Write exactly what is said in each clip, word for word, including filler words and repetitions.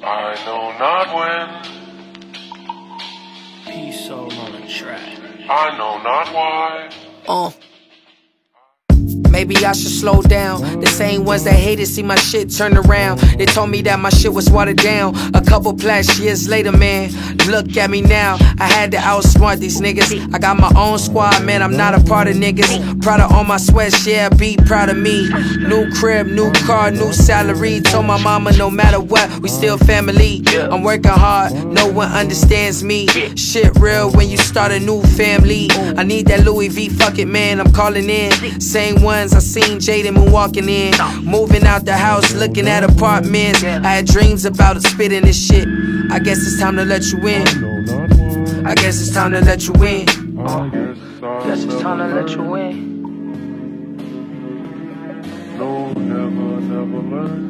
I know not when, Peace soul on the track. I know not why. Uh. Maybe I should slow down. The same ones that hated see my shit turn around. They told me that my shit was watered down. A couple plus years later, man, look at me now. I had to outsmart these niggas. I got my own squad, man, I'm not a part of niggas. Proud of all my sweats, yeah, be proud of me. New crib, new car, new salary. Told my mama no matter what, we still family. I'm working hard, no one understands me. Shit real when you start a new family. I need that Louis V, fuck it, man, I'm calling in. Same one I seen Jaden Moon walking in, moving out the house, looking at apartments. I had dreams about it, spitting this shit. I guess it's time to let you in. I guess it's time to let you in. I Guess it's time to let you in. No, never, never learn.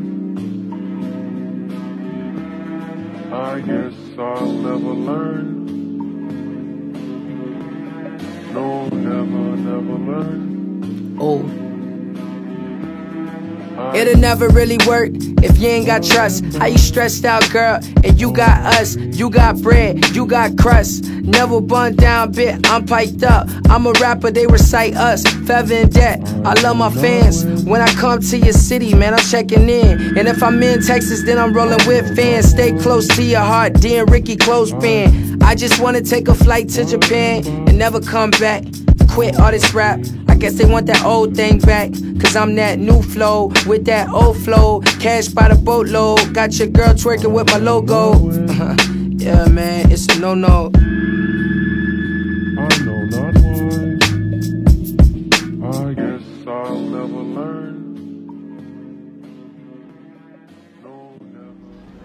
I guess I'll never learn. No, never, never learn. Oh. It'll never really work if you ain't got trust. How you stressed out, girl, and you got us. You got bread, you got crust. Never bun down, bit, I'm piped up. I'm a rapper, they recite us. Feather in debt, I love my fans. When I come to your city, man, I'm checking in. And if I'm in Texas, then I'm rolling with fans. Stay close to your heart, D and Ricky Clothespin. I just wanna take a flight to Japan and never come back. Quit all this rap, I guess they want that old thing back. Cause I'm that new flow, with that old flow. Cash by the boatload, got your girl twerking with my logo. Yeah, man, it's a no-no. I know not why. I guess I'll never learn. No, never.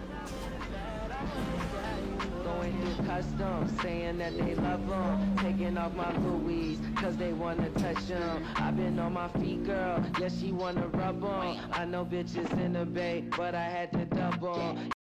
Going through customs, saying that they love them. Taking off my Louis, cause they wanna touch them. I've been on my feet, girl, yeah, she wanna rub on. I know bitches in the bay, but I had to double.